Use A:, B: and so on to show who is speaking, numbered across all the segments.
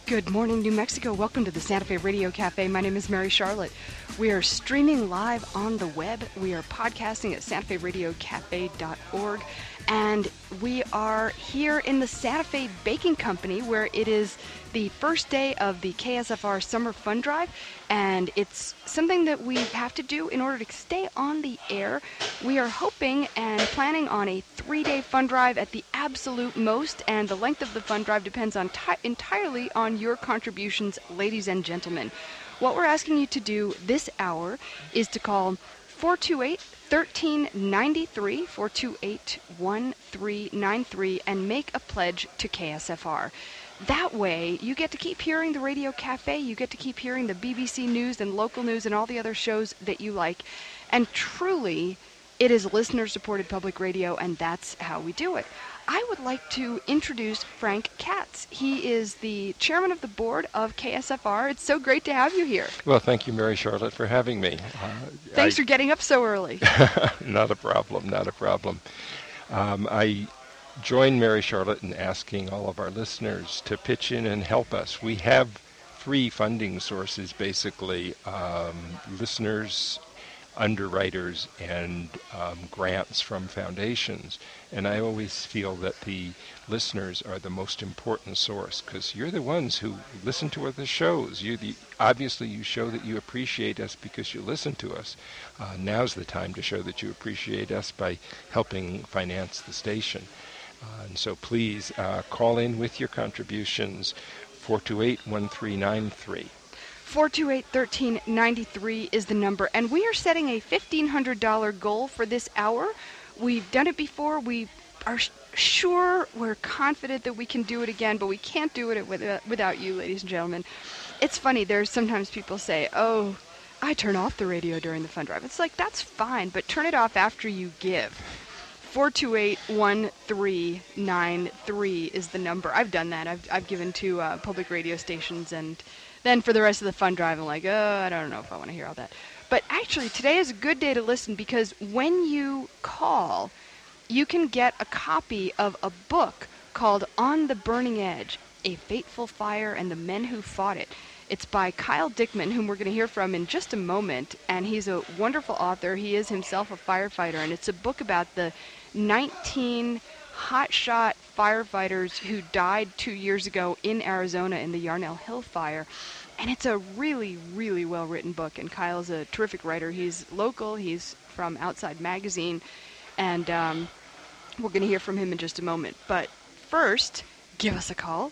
A: Good morning, New Mexico. Welcome to the Santa Fe Radio Cafe. My name is Mary Charlotte. We are streaming live on the web. We are podcasting at santaferadiocafe.org. And we are here in the Santa Fe Baking Company, where it is the first day of the KSFR Summer Fun Drive. And it's something that we have to do in order to stay on the air. We are hoping and planning on a 3-day fun drive at the absolute most. And the length of the fun drive depends on entirely on your contributions, ladies and gentlemen. What we're asking you to do this hour is to call 428-1393, 428-1393, and make a pledge to KSFR. That way, you get to keep hearing the Radio Cafe, you get to keep hearing the BBC News and local news and all the other shows that you like. And truly, it is listener-supported public radio, and that's how we do it. I would like to introduce Frank Katz. He is the chairman of the board of KSFR. It's so great to have you here.
B: Well, thank you, Mary Charlotte, for having me.
A: Thanks for getting up so early.
B: Not a problem, not a problem. I join Mary Charlotte in asking all of our listeners to pitch in and help us. We have 3 funding sources, basically, listeners, underwriters, and grants from foundations. And I always feel that the listeners are the most important source, because you're the ones who listen to the shows. Obviously, you show that you appreciate us because you listen to us. Now's the time to show that you appreciate us by helping finance the station. And so please call in with your contributions, 428-1393.
A: 428-1393 is the number, and we are setting a $1,500 goal for this hour. We've done it before. We are we're confident that we can do it again, but we can't do it without you, ladies and gentlemen. It's funny, there's sometimes people say, oh, I turn off the radio during the fun drive. It's like, that's fine, but turn it off after you give. 428-1393 is the number. I've done that. I've given to public radio stations, and then for the rest of the fun drive, I'm like, oh, I don't know if I want to hear all that. But actually, today is a good day to listen, because when you call, you can get a copy of a book called On the Burning Edge, A Fateful Fire and the Men Who Fought It. It's by Kyle Dickman, whom we're going to hear from in just a moment, and he's a wonderful author. He is himself a firefighter, and it's a book about the 19 hotshot firefighters who died 2 years ago in Arizona in the Yarnell Hill fire. And it's a really, really well-written book, and Kyle's a terrific writer. He's local. He's from Outside Magazine, and we're going to hear from him in just a moment. But first, give us a call,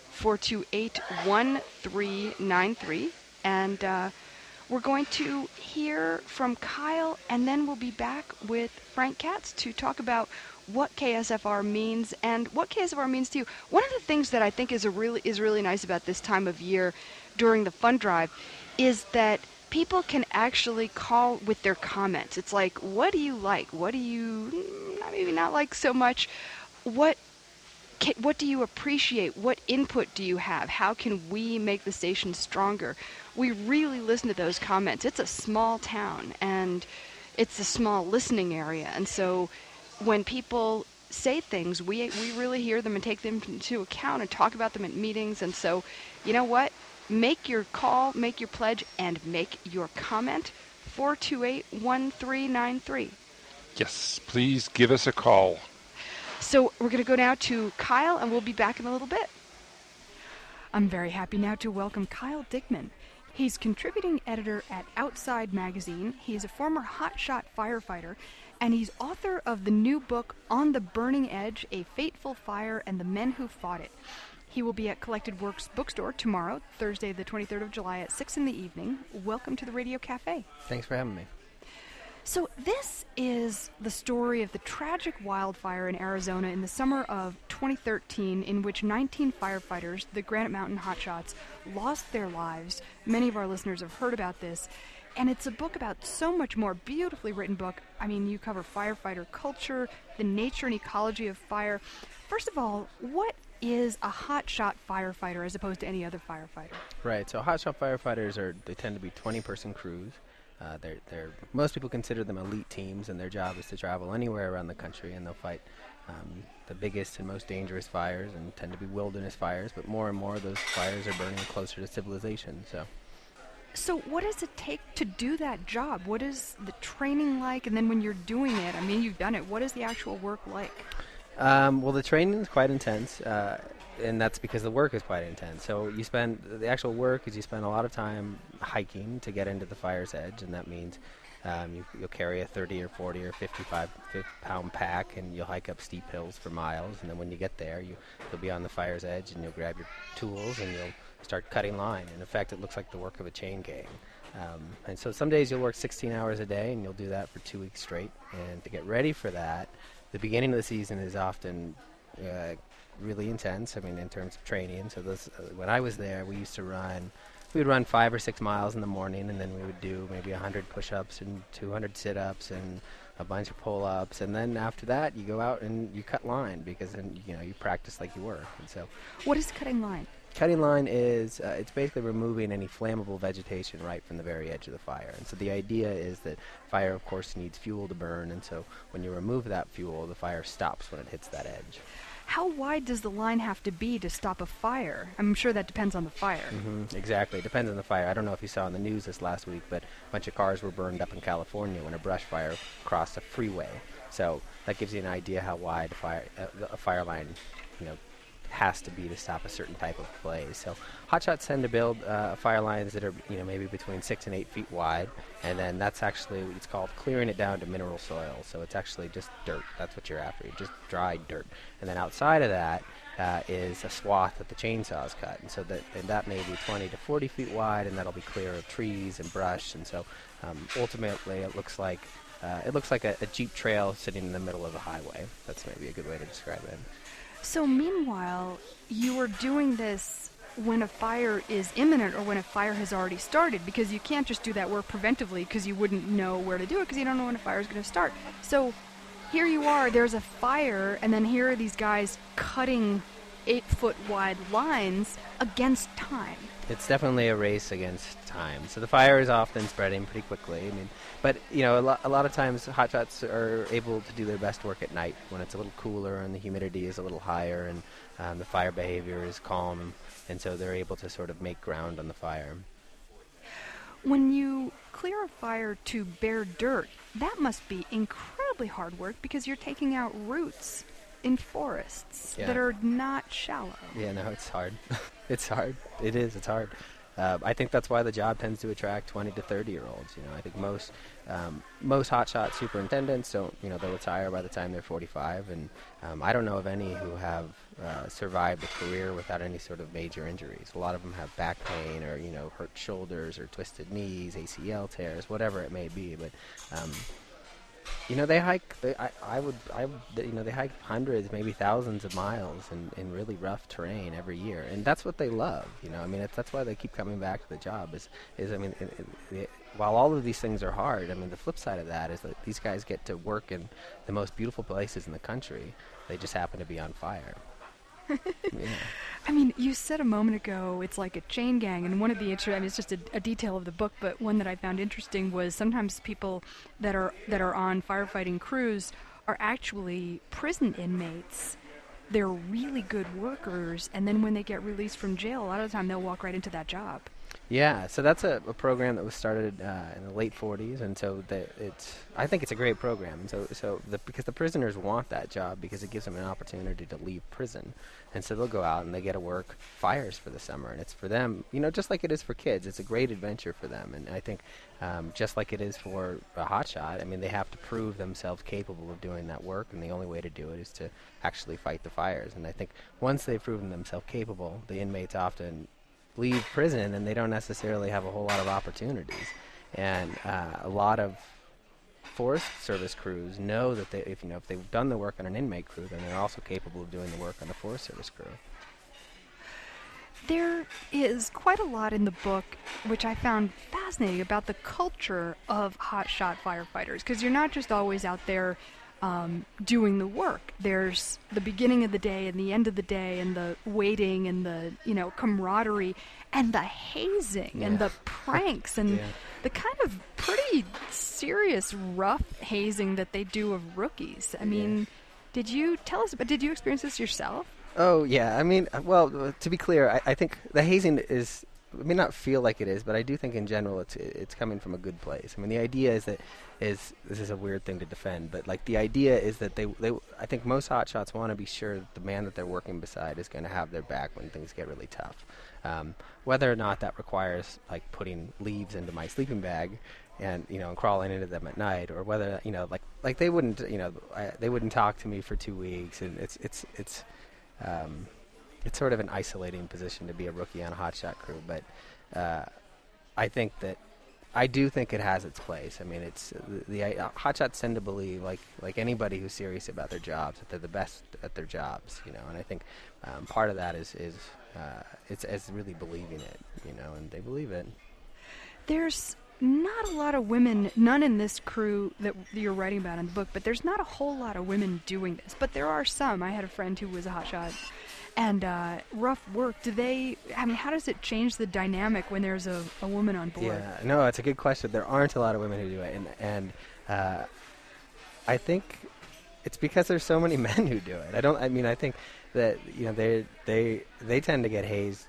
A: 428-1393, and we're going to hear from Kyle, and then we'll be back with Frank Katz to talk about what KSFR means and what KSFR means to you. One of the things that I think is really nice about this time of year during the fund drive is that people can actually call with their comments. It's like, what do you like? What do you maybe not like so much? What do you appreciate? What input do you have? How can we make the station stronger? We really listen to those comments. It's a small town, and it's a small listening area. And so when people say things, we really hear them and take them into account and talk about them at meetings. And so, you know what? Make your call, make your pledge, and make your comment. 428-1393.
B: Yes, please give us a call.
A: So we're going to go now to Kyle, and we'll be back in a little bit. I'm very happy now to welcome Kyle Dickman. He's contributing editor at Outside Magazine. He's a former hotshot firefighter, and he's author of the new book, On the Burning Edge, A Fateful Fire and the Men Who Fought It. He will be at Collected Works Bookstore tomorrow, Thursday the 23rd of July at 6 in the evening. Welcome to the Radio Cafe.
C: Thanks for having me.
A: So this is the story of the tragic wildfire in Arizona in the summer of 2013, in which 19 firefighters, the Granite Mountain Hotshots, lost their lives. Many of our listeners have heard about this. And it's a book about so much more, beautifully written book. I mean, you cover firefighter culture, the nature and ecology of fire. First of all, what is a hotshot firefighter as opposed to any other firefighter?
C: Right, so hotshot firefighters they tend to be 20-person crews. Most people consider them elite teams, and their job is to travel anywhere around the country, and they'll fight the biggest and most dangerous fires, and tend to be wilderness fires. But more and more, those fires are burning closer to civilization.
A: So what does it take to do that job? What is the training like? And then when you're doing it, I mean, you've done it. What is the actual work like?
C: Well, the training is quite intense, and that's because the work is quite intense. So the actual work is you spend a lot of time hiking to get into the fire's edge, and that means you'll carry a 30 or 40 or 55-pound pack, and you'll hike up steep hills for miles. And then when you get there, you'll be on the fire's edge, and you'll grab your tools, and you'll start cutting line. In effect, it looks like the work of a chain gang. And so some days you'll work 16 hours a day, and you'll do that for 2 weeks straight. And to get ready for that, the beginning of the season is often really intense, I mean, in terms of training. So when I was there, we would run 5 or 6 miles in the morning, and then we would do maybe 100 push-ups and 200 sit-ups and a bunch of pull-ups. And then after that, you go out and you cut line, because then, you practice like you were. And so,
A: what is cutting line?
C: Cutting line is, it's basically removing any flammable vegetation right from the very edge of the fire. And so the idea is that fire, of course, needs fuel to burn, and so when you remove that fuel, the fire stops when it hits that edge.
A: How wide does the line have to be to stop a fire? I'm sure that depends on the fire.
C: Mm-hmm. Exactly. It depends on the fire. I don't know if you saw in the news this last week, but a bunch of cars were burned up in California when a brush fire crossed a freeway. So that gives you an idea how wide a fire line, has to be to stop a certain type of blaze. So hotshots tend to build fire lines that are maybe between 6 and 8 feet wide, and then that's actually, it's called clearing it down to mineral soil. So it's actually just dirt. That's what you're after, just dry dirt. And then outside of that is a swath that the chainsaws cut, and so that may be 20 to 40 feet wide, and that'll be clear of trees and brush. And so ultimately it looks like a Jeep trail sitting in the middle of a highway. That's maybe a good way to describe it.
A: So meanwhile, you are doing this when a fire is imminent or when a fire has already started, because you can't just do that work preventively, because you wouldn't know where to do it, because you don't know when a fire is going to start. So here you are, there's a fire, and then here are these guys cutting 8-foot wide lines against time.
C: It's definitely a race against time. So the fire is often spreading pretty quickly. But a lot of times hotshots are able to do their best work at night when it's a little cooler and the humidity is a little higher, and the fire behavior is calm, and so they're able to sort of make ground on the fire.
A: When you clear a fire to bare dirt, that must be incredibly hard work, because you're taking out roots in forests that are not shallow.
C: Yeah, no, it's hard. It's hard. It is. It's hard. I think that's why the job tends to attract 20 to 30-year-olds. I think most hotshot superintendents don't, they'll retire by the time they're 45, and I don't know of any who have survived a career without any sort of major injuries. A lot of them have back pain, or hurt shoulders, or twisted knees, ACL tears, whatever it may be. But they hike. They hike hundreds, maybe thousands of miles in really rough terrain every year, and that's what they love. That's why they keep coming back to the job. While all of these things are hard, the flip side of that is that these guys get to work in the most beautiful places in the country. They just happen to be on fire.
A: Yeah. You said a moment ago it's like a chain gang, and one of the it's just a detail of the book, but one that I found interesting was sometimes people that are on firefighting crews are actually prison inmates. They're really good workers, and then when they get released from jail, a lot of the time they'll walk right into that job.
C: Yeah, so that's a program that was started in the late 40s, and so I think it's a great program. And because the prisoners want that job, because it gives them an opportunity to leave prison, and so they'll go out and they get to work fires for the summer, and it's for them, just like it is for kids. It's a great adventure for them, and I think just like it is for a hotshot, they have to prove themselves capable of doing that work, and the only way to do it is to actually fight the fires. And I think once they've proven themselves capable, the inmates often leave prison, and they don't necessarily have a whole lot of opportunities. And a lot of Forest Service crews know that if they've done the work on an inmate crew, then they're also capable of doing the work on a Forest Service crew.
A: There is quite a lot in the book, which I found fascinating, about the culture of hotshot firefighters, because you're not just always out there doing the work. There's the beginning of the day and the end of the day and the waiting and the, camaraderie and the hazing and the pranks and the kind of pretty serious, rough hazing that they do of rookies. I mean, did you experience this yourself?
C: Oh, yeah. I mean, well, to be clear, I think the hazing is, it may not feel like it is, but I do think in general it's coming from a good place. I mean, the idea is this is a weird thing to defend, but like the idea is that they I think most hotshots want to be sure that the man that they're working beside is going to have their back when things get really tough. Whether or not that requires like putting leaves into my sleeping bag and and crawling into them at night, or whether like they wouldn't they wouldn't talk to me for 2 weeks, and it's sort of an isolating position to be a rookie on a hotshot crew, but I do think it has its place. I mean, it's the hotshots tend to believe, like anybody who's serious about their jobs, that they're the best at their jobs, and I think part of that is it's really believing it, and they believe it.
A: There's not a lot of women, none in this crew that you're writing about in the book, but there's not a whole lot of women doing this. But there are some. I had a friend who was a hotshot, and rough work. How does it change the dynamic when there's a woman on board?
C: Yeah, no, it's a good question. There aren't a lot of women who do it, and I think it's because there's so many men who do it. I think that they tend to get hazed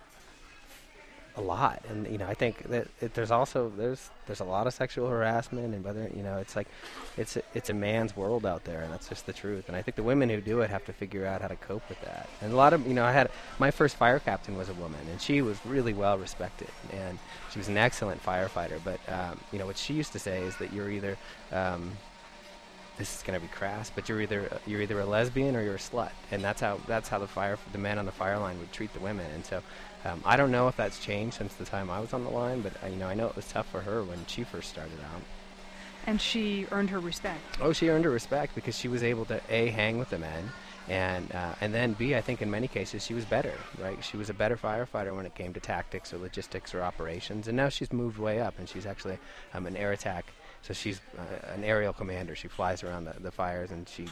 C: a lot, and I think that there's a lot of sexual harassment, and whether it's like it's a man's world out there, and that's just the truth. And I think the women who do it have to figure out how to cope with that. And a lot of I had my first fire captain was a woman, and she was really well respected, and she was an excellent firefighter. But what she used to say is that you're either this is going to be crass, but you're either a lesbian or you're a slut, and that's how the men on the fire line would treat the women. And so I don't know if that's changed since the time I was on the line, but I know it was tough for her when she first started out.
A: And she earned her respect.
C: Oh, she earned her respect because she was able to A, hang with the men, and then B, I think in many cases she was better, right? She was a better firefighter when it came to tactics or logistics or operations, and now she's moved way up, and she's actually an air attack. So she's an aerial commander. She flies around the fires, and she,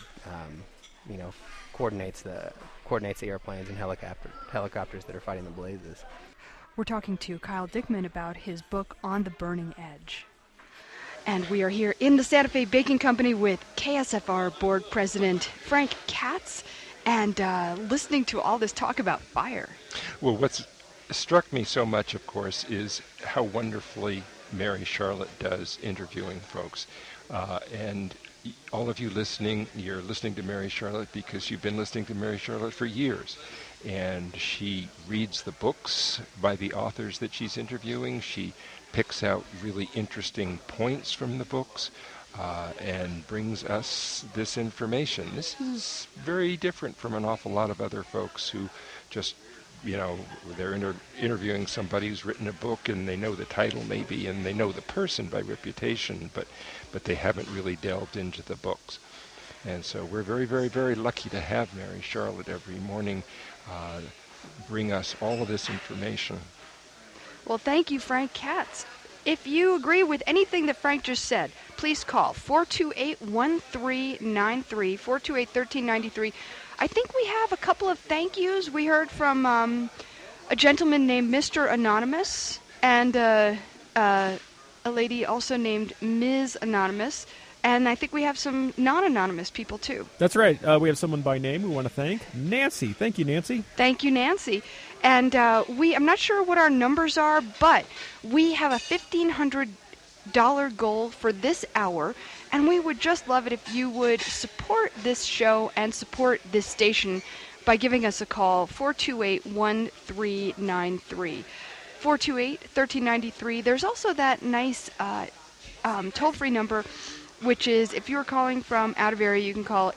C: coordinates the airplanes and helicopters that are fighting the blazes.
A: We're talking to Kyle Dickman about his book On the Burning Edge. And we are here in the Santa Fe Baking Company with KSFR Board President Frank Katz, and listening to all this talk about fire.
B: Well, what's struck me so much, of course, is how wonderfully Mary Charlotte does interviewing folks. And all of you listening, you're listening to Mary Charlotte because you've been listening to Mary Charlotte for years. And she reads the books by the authors that she's interviewing. She picks out really interesting points from the books and brings us this information. This is very different from an awful lot of other folks who just they're interviewing somebody who's written a book, and they know the title maybe, and they know the person by reputation, but they haven't really delved into the books. And so we're very, very, very lucky to have Mary Charlotte every morning bring us all of this information.
A: Well, thank you, Frank Katz. If you agree with anything that Frank just said, please call 428-1393, 428-1393. I think we have a couple of thank yous. We heard from a gentleman named Mr. Anonymous and a lady also named Ms. Anonymous. And I think we have some non-anonymous people, too.
D: That's right. We have someone by name we want to thank. Nancy. Thank you, Nancy.
A: Thank you, Nancy. And I'm not sure what our numbers are, but we have a $1,500 goal for this hour. And we would just love it if you would support this show and support this station by giving us a call, 428-1393. 428-1393. There's also that nice toll-free number, which is, if you're calling from out of area, you can call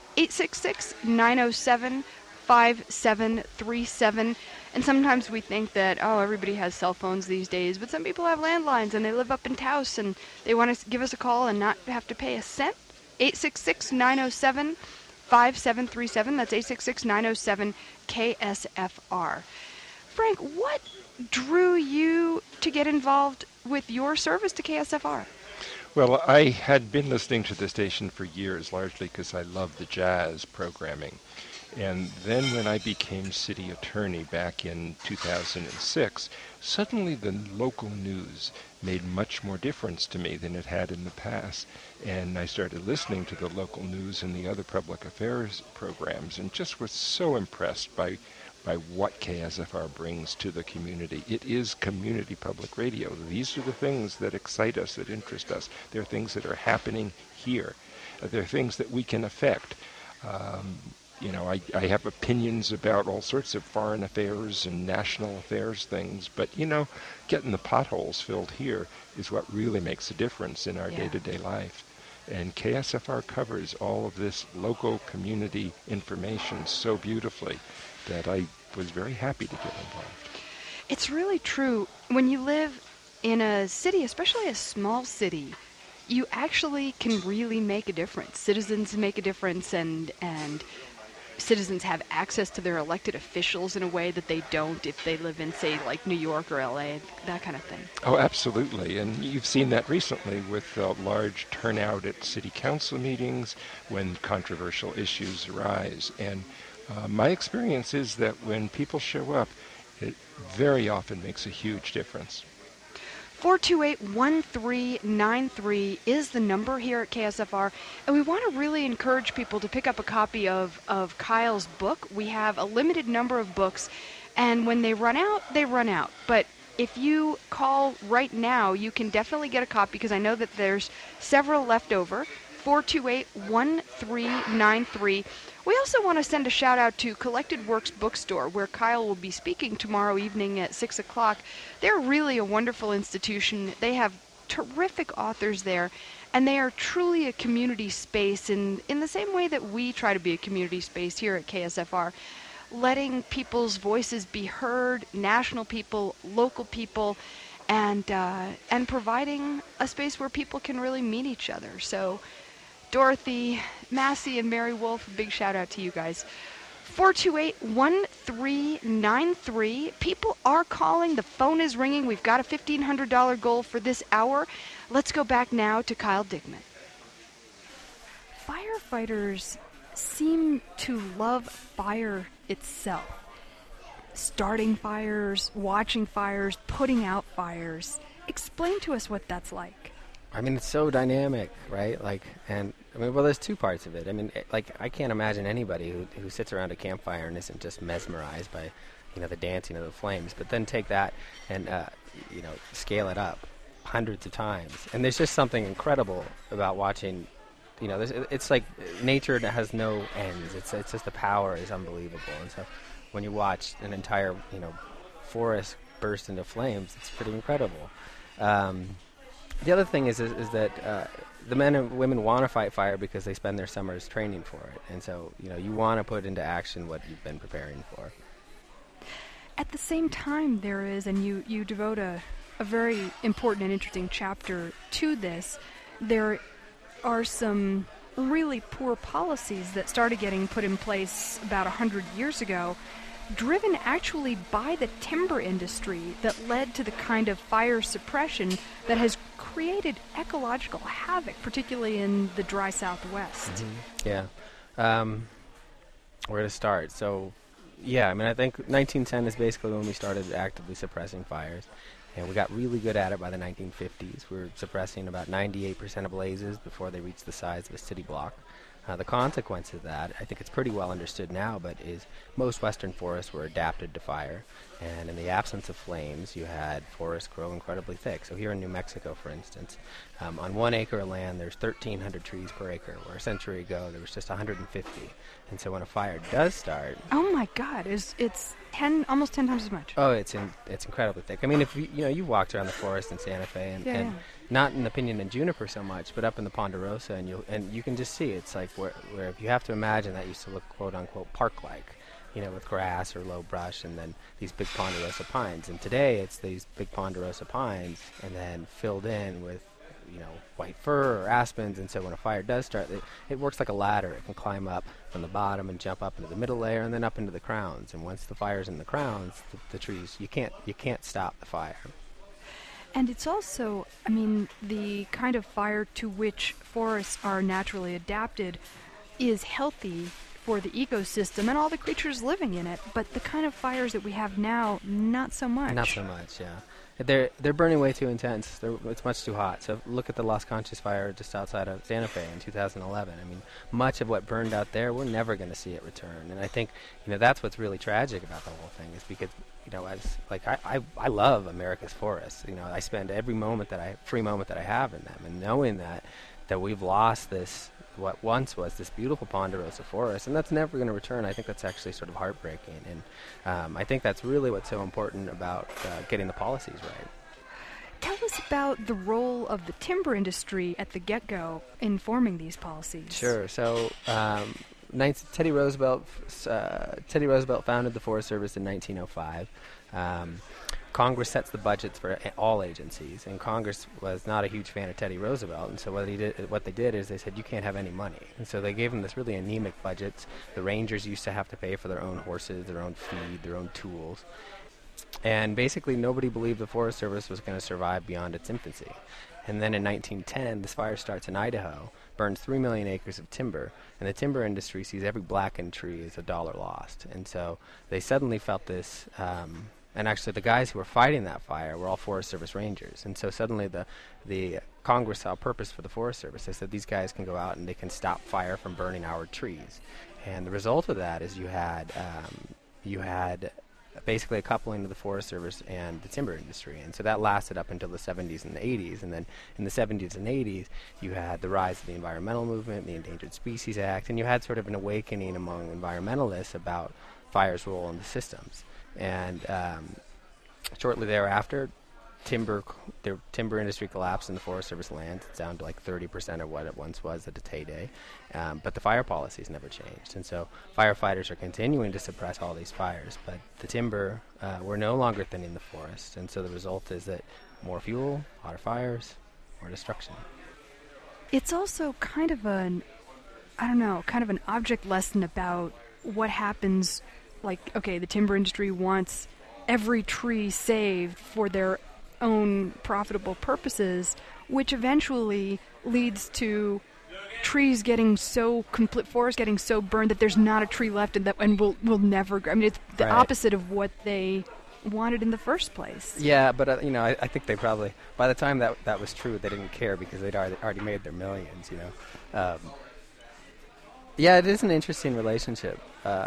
A: 866-907-5737. And sometimes we think that, everybody has cell phones these days, but some people have landlines and they live up in Taos and they want to give us a call and not have to pay a cent. 866-907-5737. That's 866-907-KSFR. Frank, what drew you to get involved with your service to KSFR?
B: Well, I had been listening to the station for years, largely because I love the jazz programming. And then when I became city attorney back in 2006, suddenly the local news made much more difference to me than it had in the past. And I started listening to the local news and the other public affairs programs and just was so impressed by what KSFR brings to the community. It is community public radio. These are the things that excite us, that interest us. They're things that are happening here. They're things that we can affect. I have opinions about all sorts of foreign affairs and national affairs things, but, getting the potholes filled here is what really makes a difference in our day-to-day life. And KSFR covers all of this local community information so beautifully that I was very happy to get involved.
A: It's really true. When you live in a city, especially a small city, you actually can really make a difference. Citizens make a difference, and citizens have access to their elected officials in a way that they don't if they live in, say, like New York or LA, that kind of thing.
B: Oh, absolutely. And you've seen that recently with a large turnout at city council meetings when controversial issues arise. And my experience is that when people show up, it very often makes a huge difference.
A: 428-1393 is the number here at KSFR, and we want to really encourage people to pick up a copy of Kyle's book. We have a limited number of books, and when they run out, they run out. But if you call right now, you can definitely get a copy, because I know that there's several left over. 428-1393. We also want to send a shout out to Collected Works Bookstore, where Kyle will be speaking tomorrow evening at 6 o'clock. They're really a wonderful institution. They have terrific authors there, and they are truly a community space in the same way that we try to be a community space here at KSFR, letting people's voices be heard, national people, local people, and providing a space where people can really meet each other. So Dorothy, Massey, and Mary Wolf, a big shout out to you guys. 428-1393. People are calling. The phone is ringing. We've got a $1,500 goal for this hour. Let's go back now to Kyle Digman. Firefighters seem to love fire itself. Starting fires, watching fires, putting out fires. Explain to us what that's like.
C: I mean, it's so dynamic, right? There's two parts of it. I mean, I can't imagine anybody who sits around a campfire and isn't just mesmerized by, the dancing of the flames. But then take that and, scale it up hundreds of times. And there's just something incredible about watching, it's like nature that has no ends. It's just the power is unbelievable. And so when you watch an entire, forest burst into flames, it's pretty incredible. The other thing is that the men and women want to fight fire because they spend their summers training for it. And so, you want to put into action what you've been preparing for.
A: At the same time, there is, and you devote a very important and interesting chapter to this, there are some really poor policies that started getting put in place about 100 years ago, driven actually by the timber industry, that led to the kind of fire suppression that has created ecological havoc, particularly in the dry Southwest.
C: Mm-hmm. Yeah. Where to start? So, I think 1910 is basically when we started actively suppressing fires. And we got really good at it by the 1950s. We were suppressing about 98% of blazes before they reached the size of a city block. The consequence of that, I think it's pretty well understood now, but is most western forests were adapted to fire, and in the absence of flames, you had forests grow incredibly thick. So here in New Mexico, for instance, on 1 acre of land, there's 1,300 trees per acre, where a century ago there was just 150. And so when a fire does start...
A: Oh my God, it's almost 10 times as much.
C: Oh, it's incredibly thick. I mean, if you walked around the forest in Santa Fe, and not in the Pinyon and Juniper so much, but up in the Ponderosa, and you can just see it's like where if you have to imagine that used to look quote unquote park-like, with grass or low brush, and then these big Ponderosa pines. And today it's these big Ponderosa pines, and then filled in with white fir or aspens. And so when a fire does start, it works like a ladder. It can climb up from the bottom and jump up into the middle layer, and then up into the crowns. And once the fire's in the crowns, the trees, you can't stop the fire.
A: And it's also, I mean, the kind of fire to which forests are naturally adapted is healthy for the ecosystem and all the creatures living in it. But the kind of fires that we have now, not so much.
C: Not so much, yeah. They're burning way too intense. It's much too hot. So look at the Las Conchas fire just outside of Santa Fe in 2011. I mean, much of what burned out there, we're never going to see it return. And I think, that's what's really tragic about the whole thing is because, as like I love America's forests. I spend every free moment that I have in them, and knowing that we've lost this, what once was this beautiful ponderosa forest, and that's never going to return. I think that's actually sort of heartbreaking, and I think that's really what's so important about getting the policies right.
A: Tell us about the role of the timber industry at the get-go in forming these policies.
C: Sure. So Teddy Roosevelt founded the Forest Service in 1905. Congress sets the budgets for all agencies, and Congress was not a huge fan of Teddy Roosevelt, and so what they did is they said, you can't have any money. And so they gave him this really anemic budget. The rangers used to have to pay for their own horses, their own feed, their own tools. And basically nobody believed the Forest Service was going to survive beyond its infancy. And then in 1910, this fire starts in Idaho, burns 3 million acres of timber, and the timber industry sees every blackened tree as $1 lost. And so they suddenly felt this... and actually, the guys who were fighting that fire were all Forest Service rangers. And so suddenly the Congress saw a purpose for the Forest Service. They said these guys can go out and they can stop fire from burning our trees. And the result of that is you had basically a coupling of the Forest Service and the timber industry. And so that lasted up until the 70s and the 80s. And then in the 70s and 80s, you had the rise of the environmental movement, the Endangered Species Act, and you had sort of an awakening among environmentalists about fire's role in the systems. And shortly thereafter, the timber industry collapsed and the Forest Service lands. It's down to like 30% of what it once was at its heyday. But the fire policies never changed. And so firefighters are continuing to suppress all these fires. But the timber, we're no longer thinning the forest. And so the result is that more fuel, hotter fires, more destruction.
A: It's also kind of an object lesson about what happens. Like, okay, the timber industry wants every tree saved for their own profitable purposes, which eventually leads to trees getting forest getting so burned that there's not a tree left and will never grow. I mean, it's the opposite of what they wanted in the first place.
C: Yeah, but I think they probably, by the time that was true, they didn't care because they'd already made their millions. Yeah, it is an interesting relationship.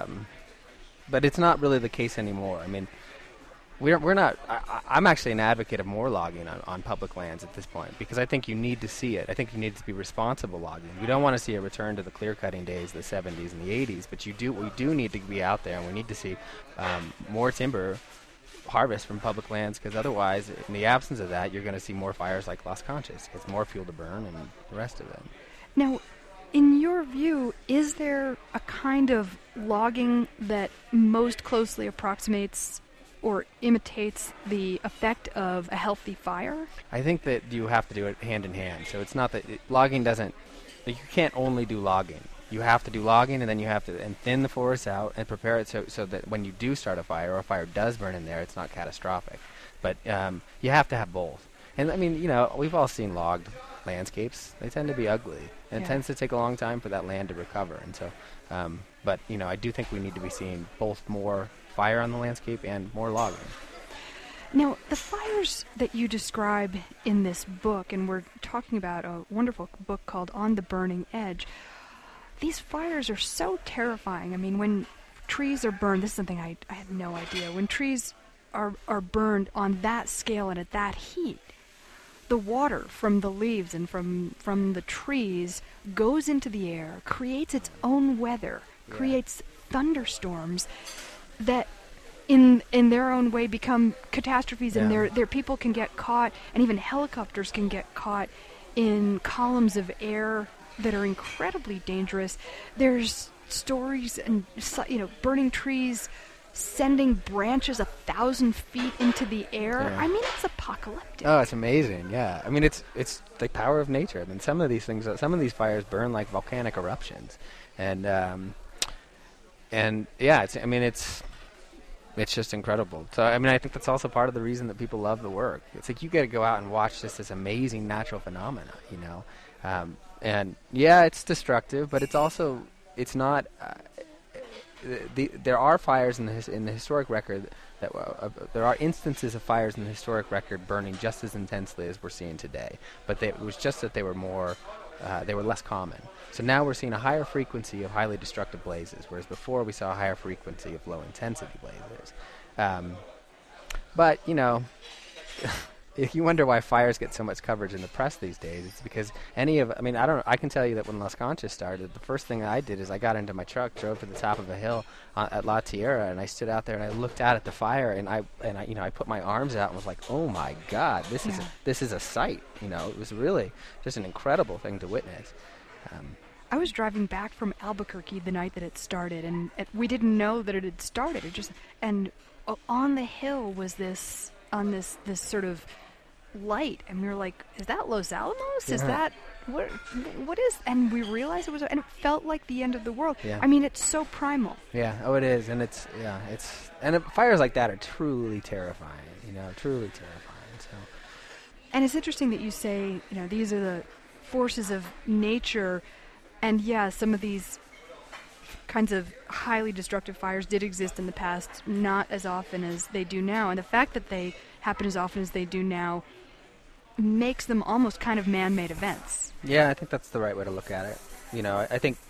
C: But it's not really the case anymore. I mean, we're not. I'm actually an advocate of more logging on public lands at this point because I think you need to see it. I think you need to be responsible logging. We don't want to see a return to the clear-cutting days of the 70s and the 80s, but we do need to be out there, and we need to see more timber harvest from public lands because otherwise, in the absence of that, you're going to see more fires like Las Conchas. It's more fuel to burn and the rest of it.
A: Now, in your view, is there a kind of logging that most closely approximates or imitates the effect of a healthy fire?
C: I think that you have to do it hand in hand. So it's not that logging doesn't... you can't only do logging. You have to do logging, and then you have to thin the forest out and prepare it so that when you do start a fire or a fire does burn in there, it's not catastrophic. But you have to have both. And, I mean, we've all seen logged landscapes. They tend to be ugly. And it tends to take a long time for that land to recover. And so, but I do think we need to be seeing both more fire on the landscape and more logging.
A: Now, the fires that you describe in this book, and we're talking about a wonderful book called On the Burning Edge, these fires are so terrifying. I mean, when trees are burned, this is something I had no idea. When trees are burned on that scale and at that heat, the water from the leaves and from the trees goes into the air, creates its own weather, creates thunderstorms that in their own way become catastrophes, and their people can get caught, and even helicopters can get caught in columns of air that are incredibly dangerous. There's stories and burning trees sending branches 1,000 feet into the air.
C: Yeah.
A: I mean, it's apocalyptic.
C: Oh, it's amazing. Yeah, I mean, it's the power of nature. I mean, some of these fires burn like volcanic eruptions, and yeah, It's just incredible. So, I mean, I think that's also part of the reason that people love the work. It's like you got to go out and watch this amazing natural phenomena, you know. And yeah, it's destructive, but it's also, it's not. There are fires in the historic record that there are instances of fires in the historic record burning just as intensely as we're seeing today. But it was just that they were more, they were less common. So now we're seeing a higher frequency of highly destructive blazes, whereas before we saw a higher frequency of low intensity blazes. But you know, if you wonder why fires get so much coverage in the press these days, it's because I can tell you that when Las Conchas started, the first thing I did is I got into my truck, drove to the top of a hill at La Tierra, and I stood out there and I looked out at the fire, and I put my arms out and was like, oh my God, this is a sight. You know, it was really just an incredible thing to witness.
A: I was driving back from Albuquerque the night that it started, and we didn't know that it had started. On the hill was this sort of light, and we were like, is that Los Alamos?
C: Yeah.
A: Is that what is? And we realized it was, and it felt like the end of the world.
C: Yeah.
A: I mean, it's so primal.
C: Yeah, it is, and fires like that are truly terrifying, you know, truly terrifying. So,
A: and it's interesting that you say, you know, these are the forces of nature, and yeah, some of these kinds of highly destructive fires did exist in the past, not as often as they do now, and the fact that they happen as often as they do now makes them almost kind of man-made events.
C: Yeah, I think that's the right way to look at it. You know, I think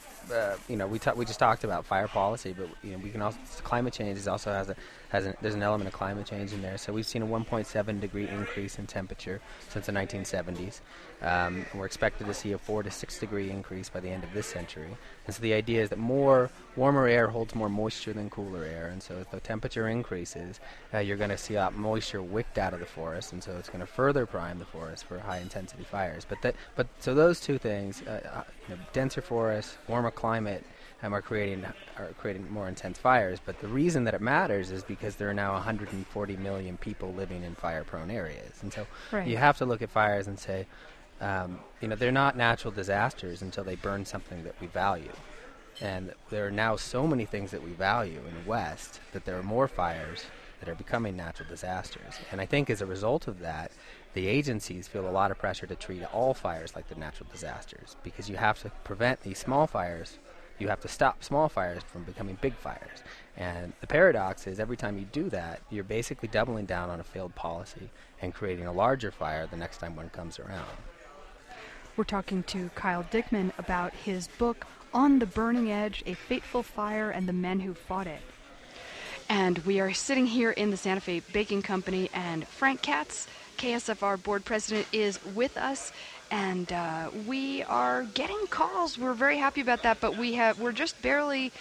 C: we just talked about fire policy, but you know, we can also, climate change is also there's an element of climate change in there. So we've seen a 1.7 degree increase in temperature since the 1970s. And we're expected to see a 4 to 6 degree increase by the end of this century. And so the idea is that warmer air holds more moisture than cooler air, and so as the temperature increases, you're going to see moisture wicked out of the forest, and so it's going to further prime the forest for high intensity fires. So those two things, denser forests, warmer climate, are creating more intense fires. But the reason that it matters is because there are now 140 million people living in fire-prone areas, and so you have to look at fires and say, they're not natural disasters until they burn something that we value. And there are now so many things that we value in the West that there are more fires that are becoming natural disasters. And I think as a result of that, the agencies feel a lot of pressure to treat all fires like the natural disasters, because you have to prevent these small fires. You have to stop small fires from becoming big fires. And the paradox is every time you do that, you're basically doubling down on a failed policy and creating a larger fire the next time one comes around.
A: We're talking to Kyle Dickman about his book, On the Burning Edge, A Fateful Fire and the Men Who Fought It. And we are sitting here in the Santa Fe Baking Company, and Frank Katz, KSFR board president, is with us. And we are getting calls. We're very happy about that, but we're just barely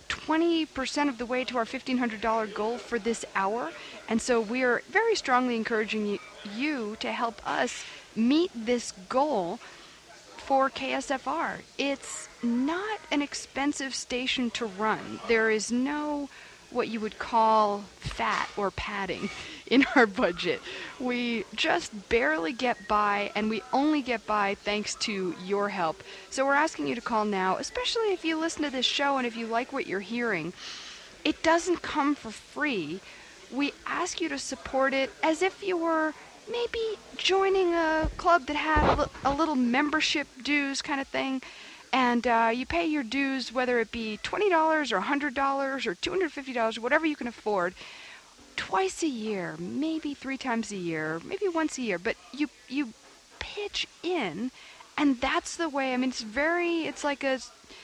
A: 20% of the way to our $1,500 goal for this hour. And so we are very strongly encouraging you to help us meet this goal for KSFR. It's not an expensive station to run. There is no what you would call fat or padding in our budget. We just barely get by, and we only get by thanks to your help. So we're asking you to call now, especially if you listen to this show and if you like what you're hearing. It doesn't come for free. We ask you to support it as if you were maybe joining a club that had a little membership dues kind of thing. And you pay your dues, whether it be $20 or $100 or $250, whatever you can afford, twice a year, maybe 3 times a year, maybe once a year. But you pitch in, and that's the way. I mean, it's like a,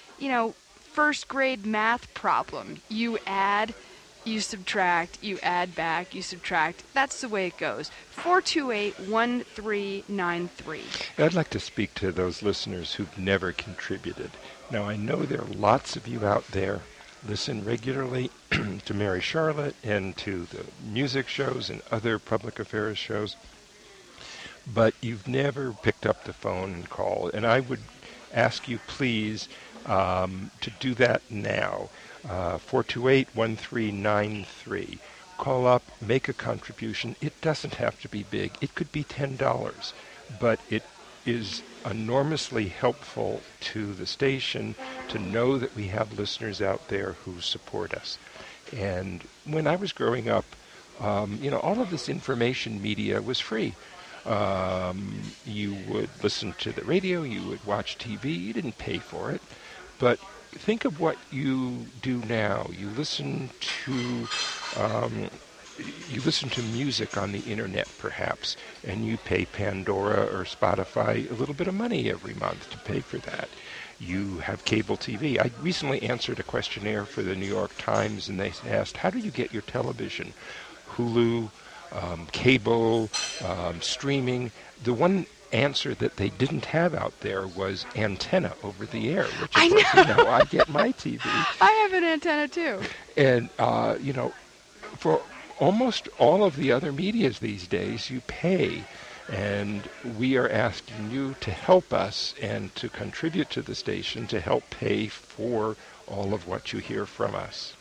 A: first grade math problem. You add, you subtract, you add back, you subtract. That's the way it goes. 428-1393.
B: I'd like to speak to those listeners who've never contributed. Now, I know there are lots of you out there listen regularly to Mary Charlotte and to the music shows and other public affairs shows, but you've never picked up the phone and called. And I would ask you, please, to do that now. 428-1393. Call up, make a contribution. It doesn't have to be big. It could be $10, but it is enormously helpful to the station to know that we have listeners out there who support us. And when I was growing up, all of this information media was free. You would listen to the radio, you would watch TV, you didn't pay for it. But think of what you do now. You listen to music on the internet, perhaps, and you pay Pandora or Spotify a little bit of money every month to pay for that. You have cable TV. I recently answered a questionnaire for the New York Times, and they asked, how do you get your television? Hulu, cable, streaming. The one answer that they didn't have out there was antenna over the air, which is I get my TV.
A: I have an antenna too.
B: And, for almost all of the other medias these days, you pay. And we are asking you to help us and to contribute to the station to help pay for all of what you hear from us.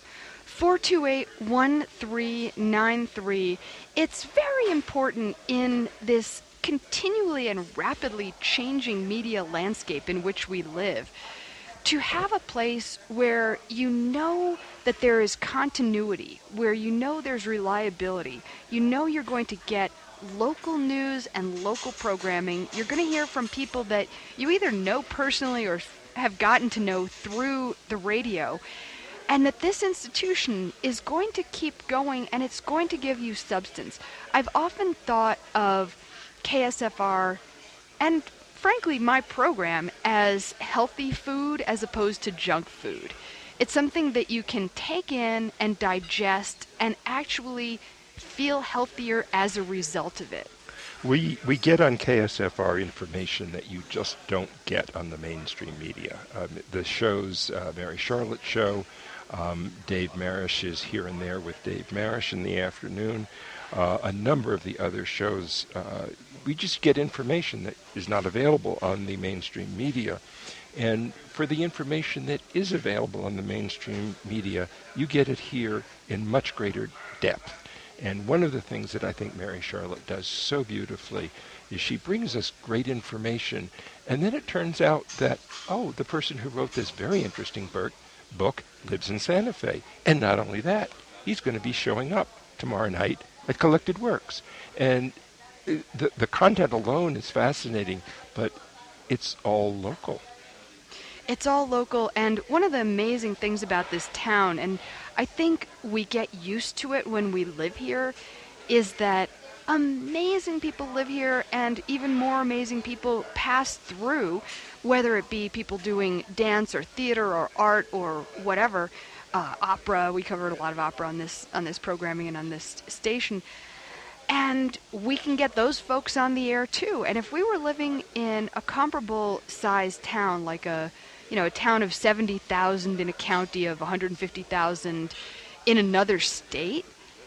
A: 428-1393. It's very important in this continually and rapidly changing media landscape in which we live to have a place where you know that there is continuity, where you know there's reliability, you know you're going to get local news and local programming. You're going to hear from people that you either know personally or have gotten to know through the radio, and that this institution is going to keep going and it's going to give you substance. I've often thought of KSFR and frankly my program as healthy food as opposed to junk food. It's something that you can take in and digest and actually feel healthier as a result of it.
B: We get on KSFR information that you just don't get on the mainstream media. The shows, Mary Charlotte Show, Dave Marish is here and there with Dave Marish in the afternoon. A number of the other shows, we just get information that is not available on the mainstream media. And for the information that is available on the mainstream media, you get it here in much greater depth. And one of the things that I think Mary Charlotte does so beautifully is she brings us great information, and then it turns out that, the person who wrote this very interesting book lives in Santa Fe. And not only that, he's going to be showing up tomorrow night at Collected Works. And the content alone is fascinating, but it's all local.
A: It's all local, and one of the amazing things about this town, and I think we get used to it when we live here, is that amazing people live here and even more amazing people pass through, whether it be people doing dance or theater or art or whatever, opera. We covered a lot of opera on this programming and on this station. And we can get those folks on the air too. And if we were living in a comparable sized town, like a town of 70,000 in a county of 150,000 in another state,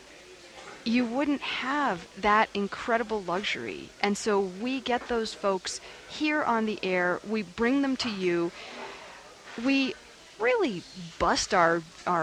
A: you wouldn't have that incredible luxury. And so we get those folks here on the air. We bring them to you. We really bust our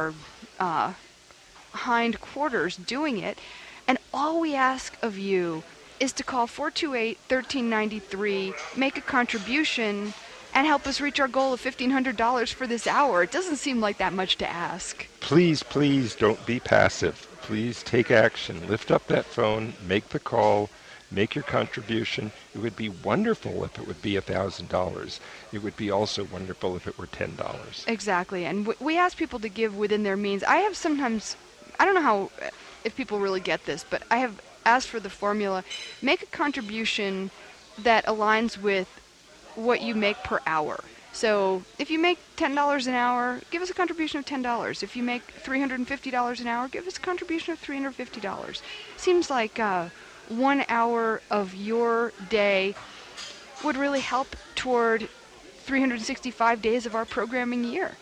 A: hind quarters doing it. And all we ask of you is to call 428-1393, make a contribution, and help us reach our goal of $1,500 for this hour. It doesn't seem like that much to ask.
B: Please don't be passive. Please take action. Lift up that phone, make the call, make your contribution. It would be wonderful if it would be $1,000. It would be also wonderful if it were $10.
A: Exactly. And we ask people to give within their means. I don't know if people really get this, but I have asked for the formula. Make a contribution that aligns with what you make per hour. So if you make $10 an hour, give us a contribution of $10. If you make $350 an hour, give us a contribution of $350. Seems like 1 hour of your day would really help toward 365 days of our programming year.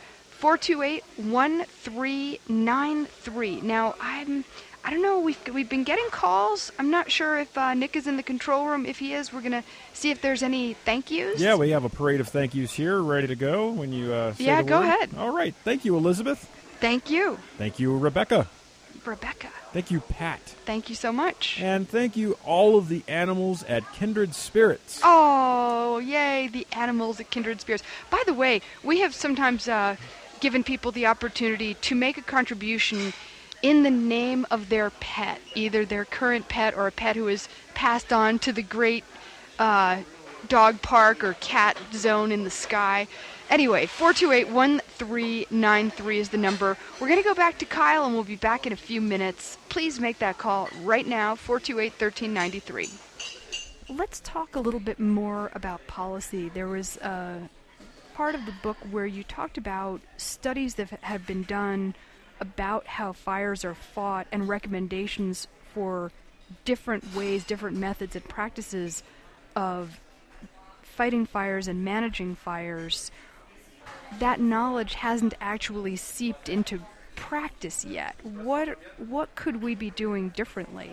A: 428-1393. Now, I don't know, we've been getting calls. I'm not sure if Nick is in the control room. If he is, we're going to see if there's any thank yous.
D: Yeah, we have a parade of thank yous here ready to go when you say the word.
A: Go ahead.
D: All right. Thank you, Elizabeth.
A: Thank you.
D: Thank you, Rebecca.
C: Thank you, Pat.
A: Thank you so much.
D: And thank you all of the animals at Kindred Spirits.
A: Oh, yay, the animals at Kindred Spirits. By the way, we have sometimes given people the opportunity to make a contribution in the name of their pet, either their current pet or a pet who has passed on to the great dog park or cat zone in the sky. Anyway, 428-1393 is the number. We're going to go back to Kyle, and we'll be back in a few minutes. Please make that call right now, 428-1393. Let's talk a little bit more about policy. There was a part of the book where you talked about studies that have been done about how fires are fought and recommendations for different ways, different methods and practices of fighting fires and managing fires. That knowledge hasn't actually seeped into practice yet. What could we be doing differently?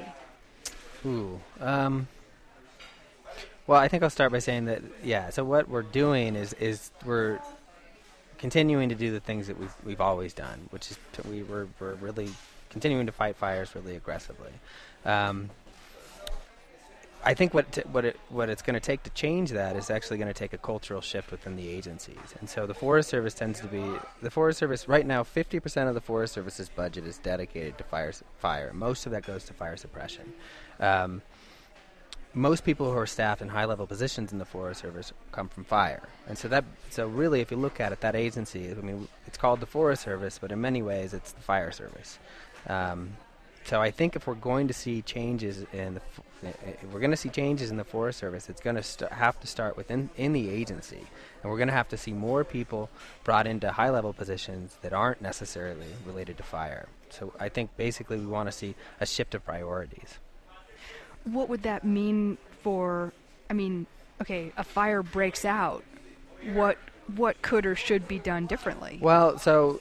C: Well, I think I'll start by saying that, so what we're doing is we're continuing to do the things that we've always done, which is we're really continuing to fight fires really aggressively. I think what it's going to take to change that is actually going to take a cultural shift within the agencies. And so the Forest Service tends to be right now. 50% of the Forest Service's budget is dedicated to fire. Most of that goes to fire suppression. Most people who are staffed in high-level positions in the Forest Service come from fire, and so really, if you look at it, that agency, I mean, it's called the Forest Service, but in many ways, it's the Fire Service. So I think if we're going to see changes in the Forest Service, it's going to have to start within the agency, and we're going to have to see more people brought into high-level positions that aren't necessarily related to fire. So I think basically we want to see a shift of priorities.
A: What would that mean for, a fire breaks out. What could or should be done differently?
C: Well, so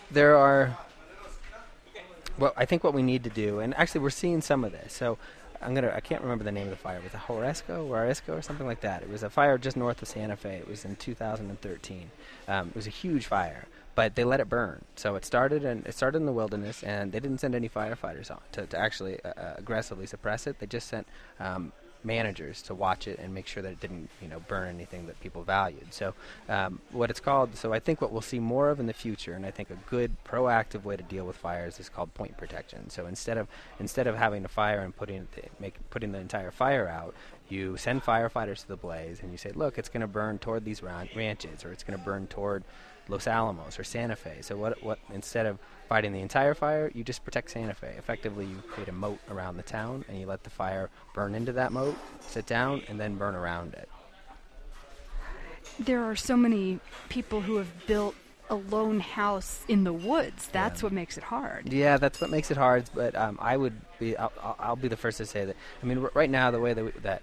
C: I think what we need to do, and actually we're seeing some of this. So I can't remember the name of the fire. Was it Juarisco or something like that? It was a fire just north of Santa Fe. It was in 2013. It was a huge fire, but they let it burn. So it started in the wilderness, and they didn't send any firefighters on to actually aggressively suppress it. They just sent managers to watch it and make sure that it didn't burn anything that people valued. So what it's called, so I think what we'll see more of in the future, and I think a good proactive way to deal with fires is called point protection. So instead of having a fire and putting the entire fire out, you send firefighters to the blaze and you say, look, it's going to burn toward these ranches, or it's going to burn toward Los Alamos or Santa Fe. So what instead of fighting the entire fire, you just protect Santa Fe. Effectively, you create a moat around the town, and you let the fire burn into that moat, sit down, and then burn around it.
A: There are so many people who have built a lone house in the woods. That's what makes it hard. Yeah, that's what makes it hard. But I'll be the first to say that. I mean, right now the way that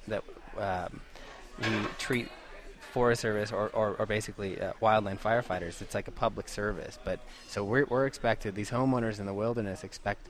A: we treat Forest Service or basically wildland firefighters, it's like a public service. But so we're expected, these homeowners in the wilderness expect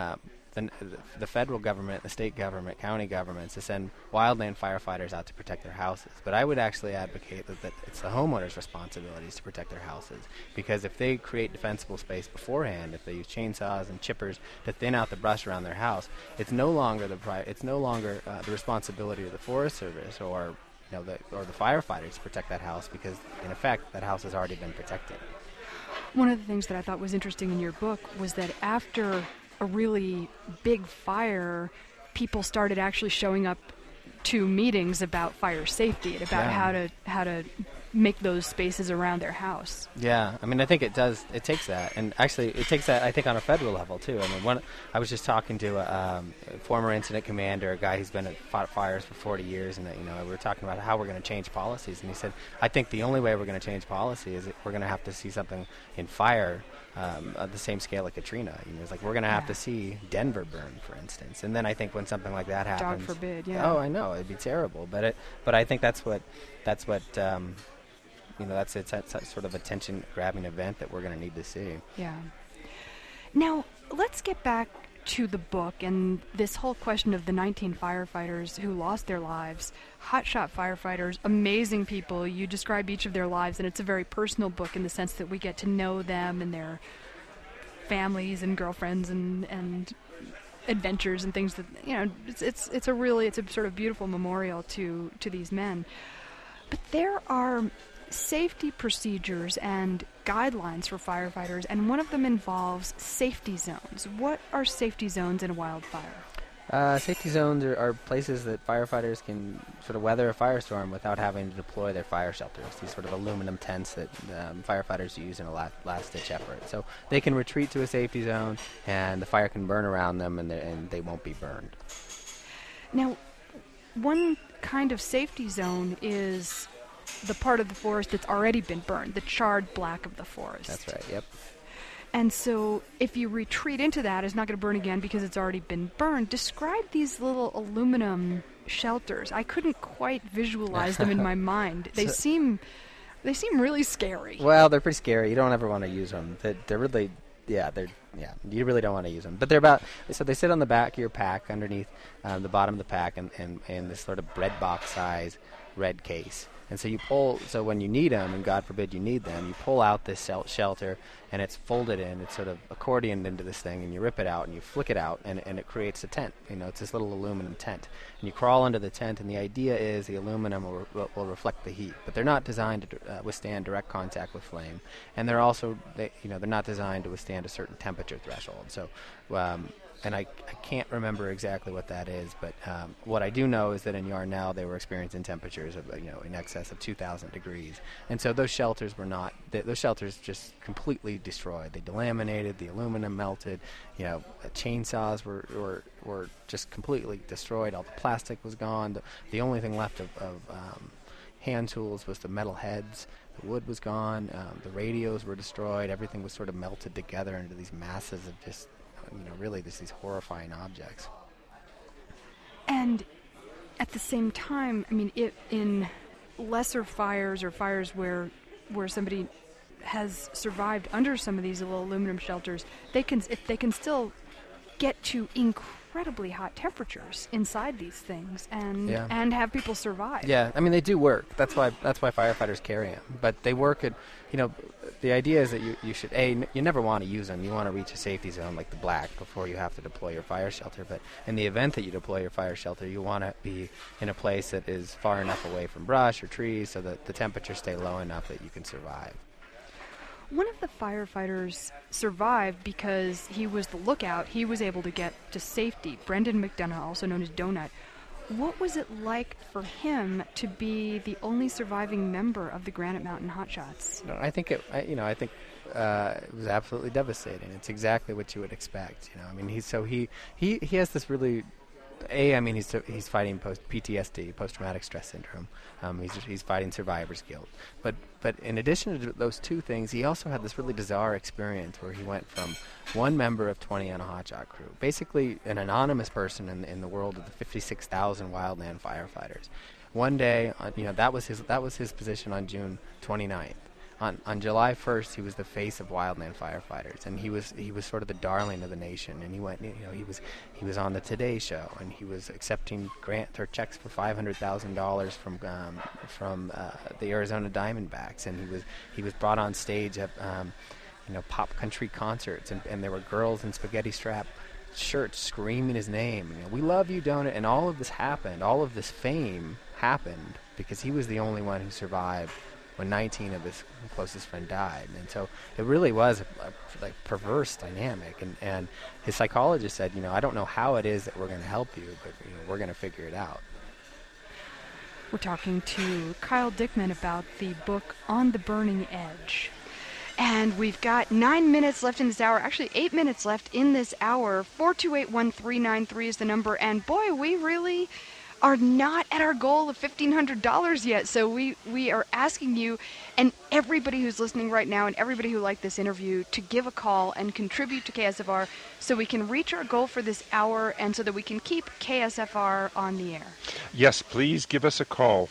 A: the federal government, the state government, county governments to send wildland firefighters out to protect their houses. But I would actually advocate that it's the homeowners' responsibilities to protect their houses, because if they create defensible space beforehand, if they use chainsaws and chippers to thin out the brush around their house, it's no longer the responsibility of the Forest Service or the firefighters to protect that house, because in effect that house has already been protected. One of the things that I thought was interesting in your book was that after a really big fire, people started actually showing up to meetings about fire safety and about how to make those spaces around their house. Yeah, I mean, I think it takes that, and actually it takes that, I think, on a federal level too. I mean, I was just talking to a former incident commander, a guy who's fought fires for 40 years, and we were talking about how we're going to change policies, and he said, I think the only way we're going to change policy is that we're going to have to see something in fire at the same scale like Katrina. It's like we're going to have to see Denver burn, for instance, and then I think when something like that happens, God forbid, oh, I know, it'd be terrible, but I think that's sort of attention-grabbing event that we're going to need to see. Yeah. Now, let's get back to the book and this whole question of the 19 firefighters who lost their lives. Hotshot firefighters, amazing people. You describe each of their lives, and it's a very personal book in the sense that we get to know them and their families and girlfriends and adventures and things that, it's a sort of beautiful memorial to these men. But there are safety procedures and guidelines for firefighters, and one of them involves safety zones. What are safety zones in a wildfire?
C: Safety zones are places that firefighters can sort of weather a firestorm without having to deploy their fire shelters, these sort of aluminum tents that firefighters use in a last-ditch effort. So they can retreat to a safety zone, and the fire can burn around them, and they won't be burned.
A: Now, one kind of safety zone is the part of the forest that's already been burned, the charred black of the forest.
C: That's right, yep.
A: And so if you retreat into that, it's not going to burn again because it's already been burned. Describe these little aluminum shelters. I couldn't quite visualize them in my mind. They seem really scary.
C: Well, they're pretty scary. You don't ever want to use them. They're really, you really don't want to use them. But so they sit on the back of your pack underneath the bottom of the pack in this sort of bread box size red case. And so so when you need them, and God forbid you need them, you pull out this shelter, and it's folded in, it's sort of accordioned into this thing, and you rip it out, and you flick it out, and it creates a tent. It's this little aluminum tent. And you crawl under the tent, and the idea is the aluminum will reflect the heat. But they're not designed to withstand direct contact with flame. And they're also, they're not designed to withstand a certain temperature threshold. So, and I can't remember exactly what that is, but what I do know is that in Yarnell they were experiencing temperatures of in excess of 2,000 degrees, and so those shelters were not. Those shelters just completely destroyed. They delaminated, the aluminum melted. Chainsaws were just completely destroyed. All the plastic was gone. The only thing left of hand tools was the metal heads. The wood was gone. The radios were destroyed. Everything was sort of melted together into these masses of just. Really just these horrifying objects.
A: And at the same time, in lesser fires or fires where somebody has survived under some of these little aluminum shelters, they can still get to incredibly hot temperatures inside these things and have people survive.
C: Yeah, they do work. That's why firefighters carry them. But they work at, the idea is that you should, you never want to use them. You want to reach a safety zone like the black before you have to deploy your fire shelter. But in the event that you deploy your fire shelter, you want to be in a place that is far enough away from brush or trees so that the temperatures stay low enough that you can survive.
A: One of the firefighters survived because he was the lookout. He was able to get to safety. Brendan McDonough, also known as Donut. What was it like for him to be the only surviving member of the Granite Mountain Hotshots?
C: I think it was absolutely devastating. It's exactly what you would expect. He has this really. He's fighting PTSD, post-traumatic stress syndrome. He's fighting survivor's guilt. But in addition to those two things, he also had this really bizarre experience where he went from one member of 20 on a hotshot crew, basically an anonymous person in the world of the 56,000 wildland firefighters. One day, that was his position on June 29th. On July 1st, he was the face of wildland firefighters, and he was sort of the darling of the nation. And he was on the Today Show, and he was accepting grants or checks for $500,000 from the Arizona Diamondbacks, and he was brought on stage at pop country concerts, and there were girls in spaghetti strap shirts screaming his name. We love you, Donut. And all of this happened. All of this fame happened because he was the only one who survived when 19 of his closest friends died. And so it really was a perverse dynamic. And his psychologist said, I don't know how it is that we're going to help you, but we're going to figure it out.
A: We're talking to Kyle Dickman about the book On the Burning Edge. And we've got 9 minutes left in this hour, actually 8 minutes left in this hour. 428-1393 is the number. And boy, we really are not at our goal of $1,500 yet. So we are asking you and everybody who's listening right now and everybody who liked this interview to give a call and contribute to KSFR so we can reach our goal for this hour and so that we can keep KSFR on the air.
B: Yes, please give us a call,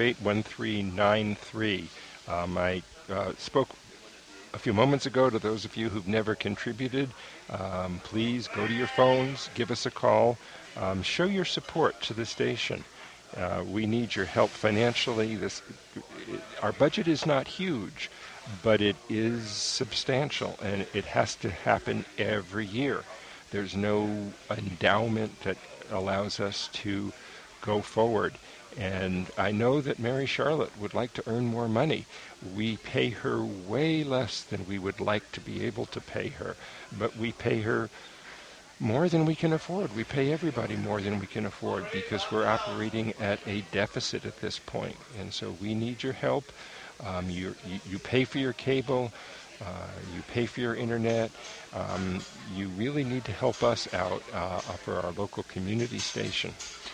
B: 428-1393. I spoke a few moments ago to those of you who've never contributed. Please go to your phones, give us a call. Show your support to the station. We need your help financially. Our budget is not huge, but it is substantial, and it has to happen every year. There's no endowment that allows us to go forward. And I know that Mary Charlotte would like to earn more money. We pay her way less than we would like to be able to pay her, but we pay her more than we can afford. We pay everybody more than we can afford because we're operating at a deficit at this point. And so we need your help. You pay for your cable. You pay for your internet. You really need to help us out for our local community station.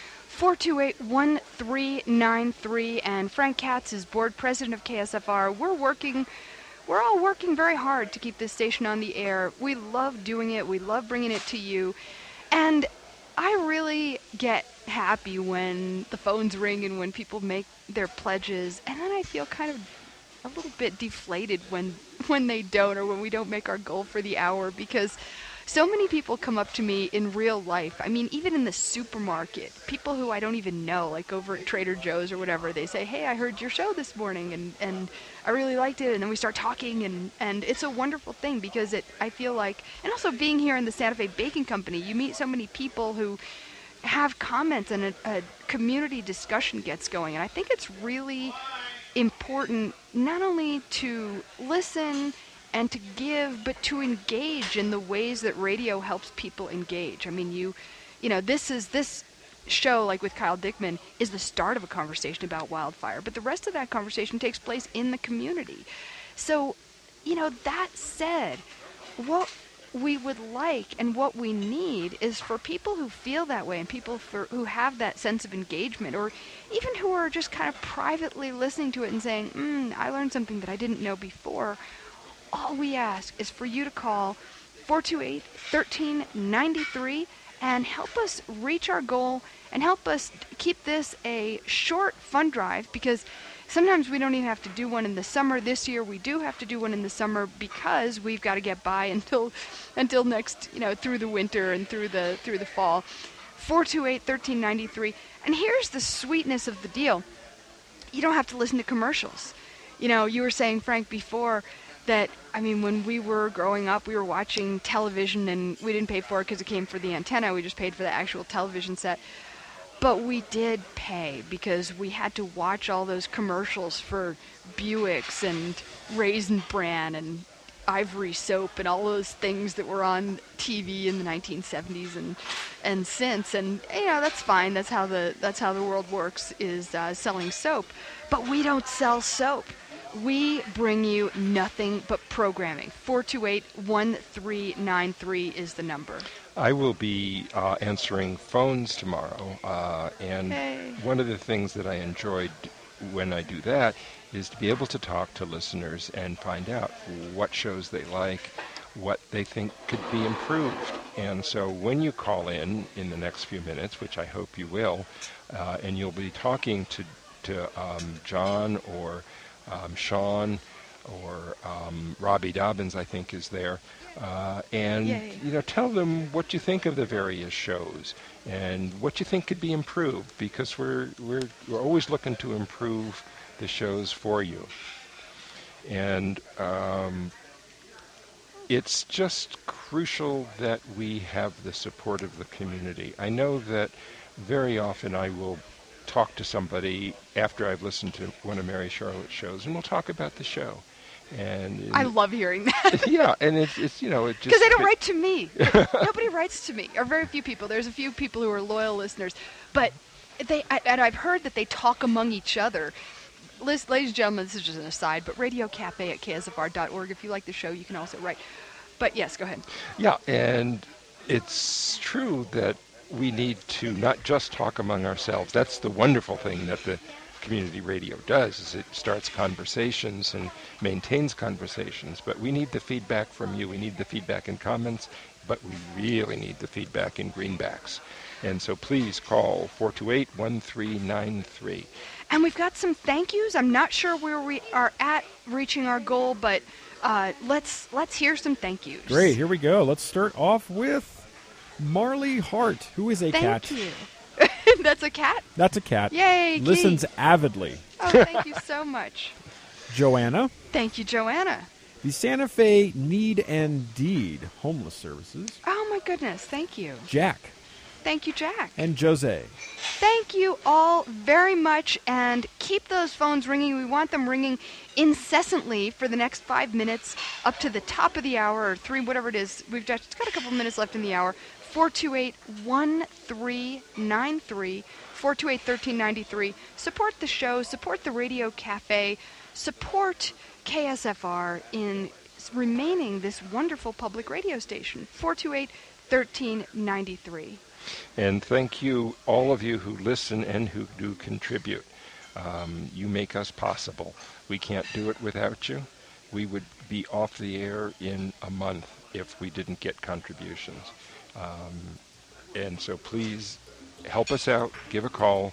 A: 428-1393, and Frank Katz is board president of KSFR. We're all working very hard to keep this station on the air. We love doing it. We love bringing it to you. And I really get happy when the phones ring and when people make their pledges. And then I feel kind of a little bit deflated when they don't, or when we don't make our goal for the hour, because so many people come up to me in real life. I mean, even in the supermarket, people who I don't even know, like over at Trader Joe's or whatever, they say, hey, I heard your show this morning, and I really liked it, and then we start talking, and it's a wonderful thing, because I feel like, and also being here in the Santa Fe Baking Company, you meet so many people who have comments, and a community discussion gets going, and I think it's really important not only to listen and to give, but to engage in the ways that radio helps people engage. I mean, you know, this show, like with Kyle Dickman, is the start of a conversation about wildfire, but the rest of that conversation takes place in the community. So, you know, that said, what we would like and what we need is for people who feel that way, and people who have that sense of engagement, or even who are just kind of privately listening to it and saying, I learned something that I didn't know before. All we ask is for you to call 428-1393 and help us reach our goal, and help us keep this a short fund drive, because sometimes we don't even have to do one in the summer. This year we do have to do one in the summer because we've got to get by until next, you know, through the winter and through the fall. 428-1393. And here's the sweetness of the deal. You don't have to listen to commercials. You know, you were saying, Frank, before that, I mean, when we were growing up, we were watching television, and we didn't pay for it because it came for the antenna. We just paid for the actual television set. But we did pay because we had to watch all those commercials for Buicks and Raisin Bran and Ivory Soap and all those things that were on TV in the 1970s and since. And, you know, that's fine. That's how the world works, is selling soap. But we don't sell soap. We bring you nothing but programming. 428-1393 is the number.
B: I will be answering phones tomorrow, and one of the things that I enjoyed when I do that is to be able to talk to listeners and find out what shows they like, what they think could be improved. And so when you call in the next few minutes, which I hope you will, and you'll be talking to John or Sean or Robbie Dobbins, I think, is there. And, you know, tell them what you think of the various shows and what you think could be improved, because we're always looking to improve the shows for you. And it's just crucial that we have the support of the community. I know that very often I will talk to somebody after I've listened to one of Mary Charlotte's shows, and we'll talk about the show. And
A: I love hearing that.
B: Yeah, and it's you know, it just,
A: because they don't write to me. Nobody writes to me, or very few people. There's a few people who are loyal listeners, but and I've heard that they talk among each other. Ladies and gentlemen, this is just an aside, but radiocafe@ksfr.org. If you like the show, you can also write. But yes, go ahead.
B: Yeah, and it's true that we need to not just talk among ourselves. That's the wonderful thing that the community radio does, is it starts conversations and maintains conversations. But we need the feedback from you. We need the feedback in comments, but we really need the feedback in greenbacks. And so please call 428-1393.
A: And we've got some thank yous. I'm not sure where we are at reaching our goal, but let's hear some thank yous.
D: Great, here we go. Let's start off with Marley Hart, who is a cat.
A: Thank you. That's a cat?
D: That's a cat.
A: Yay,
D: Listens
A: Geek.
D: avidly.
A: Oh, thank you so much.
D: Joanna.
A: Thank you, Joanna.
D: The Santa Fe Need and Deed Homeless Services.
A: Oh, my goodness. Thank you.
D: Jack.
A: Thank you, Jack.
D: And Jose.
A: Thank you all very much, and keep those phones ringing. We want them ringing incessantly for the next 5 minutes up to the top of the hour, or 3, whatever it is. We've just got a couple minutes left in the hour. 428-1393, 428-1393. Support the show, support the Radio Cafe, support KSFR in remaining this wonderful public radio station. 428-1393.
B: And thank you, all of you who listen and who do contribute. You make us possible. We can't do it without you. We would be off the air in a month if we didn't get contributions. And so please help us out. Give a call,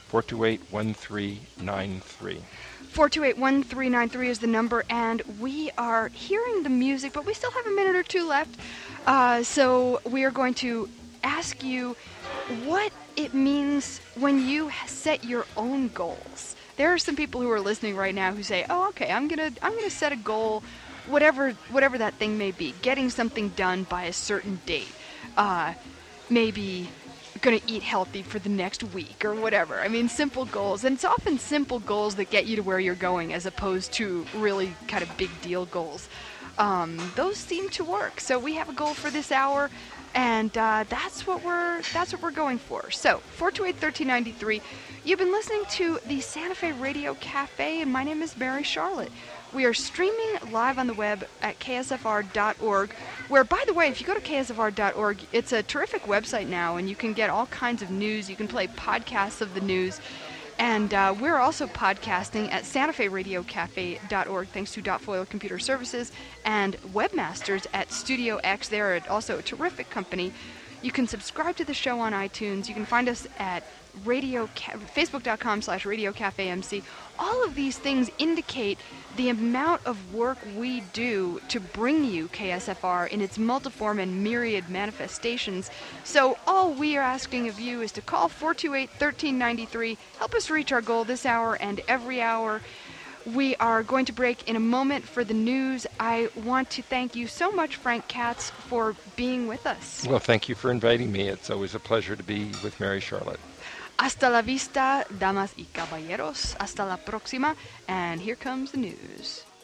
B: 428-1393.
A: 428-1393 is the number, and we are hearing the music, but we still have a minute or two left. So we are going to ask you what it means when you set your own goals. There are some people who are listening right now who say, "Oh, okay, I'm gonna set a goal, whatever that thing may be, getting something done by a certain date. Maybe going to eat healthy for the next week or whatever." I mean, simple goals, and it's often simple goals that get you to where you're going, as opposed to really kind of big deal goals. Those seem to work. So we have a goal for this hour. And that's what we're going for. So 428-1393. You've been listening to the Santa Fe Radio Cafe, and my name is Mary Charlotte. We are streaming live on the web at ksfr.org, where, by the way, if you go to ksfr.org, it's a terrific website now, and you can get all kinds of news. You can play podcasts of the news. And we're also podcasting at SantaFeRadioCafe.org, thanks to Dotfoil Computer Services and Webmasters at Studio X. They're also a terrific company. You can subscribe to the show on iTunes. You can find us at Facebook.com/RadioCafeMC. All of these things indicate the amount of work we do to bring you KSFR in its multiform and myriad manifestations. So all we are asking of you is to call 428-1393. Help us reach our goal this hour and every hour. We are going to break in a moment for the news. I want to thank you so much, Frank Katz, for being with us.
B: Well, thank you for inviting me. It's always a pleasure to be with Mary Charlotte.
A: Hasta la vista, damas y caballeros. Hasta la próxima. And here comes the news.